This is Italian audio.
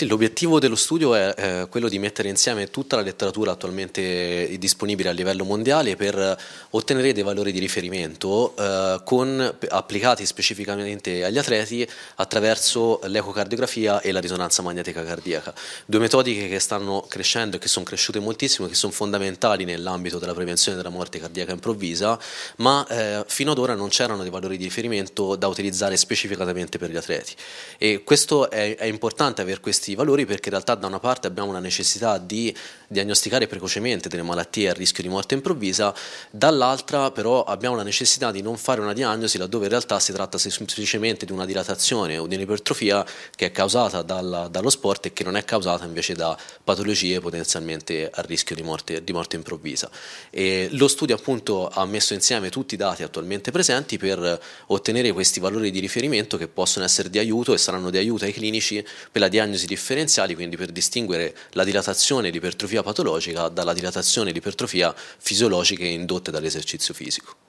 Sì, l'obiettivo dello studio è quello di mettere insieme tutta la letteratura attualmente disponibile a livello mondiale per ottenere dei valori di riferimento applicati specificamente agli atleti attraverso l'ecocardiografia e la risonanza magnetica cardiaca. Due metodiche che stanno crescendo e che sono cresciute moltissimo, che sono fondamentali nell'ambito della prevenzione della morte cardiaca improvvisa, ma fino ad ora non c'erano dei valori di riferimento da utilizzare specificatamente per gli atleti. E questo è importante aver questi valori perché in realtà da una parte abbiamo la necessità di diagnosticare precocemente delle malattie a rischio di morte improvvisa, dall'altra però abbiamo la necessità di non fare una diagnosi laddove in realtà si tratta semplicemente di una dilatazione o di un'ipertrofia che è causata dallo sport e che non è causata invece da patologie potenzialmente a rischio di morte improvvisa. E lo studio appunto ha messo insieme tutti i dati attualmente presenti per ottenere questi valori di riferimento che possono essere di aiuto e saranno di aiuto ai clinici per la diagnosi differenziali, quindi per distinguere la dilatazione di ipertrofia patologica dalla dilatazione di ipertrofia fisiologiche indotte dall'esercizio fisico.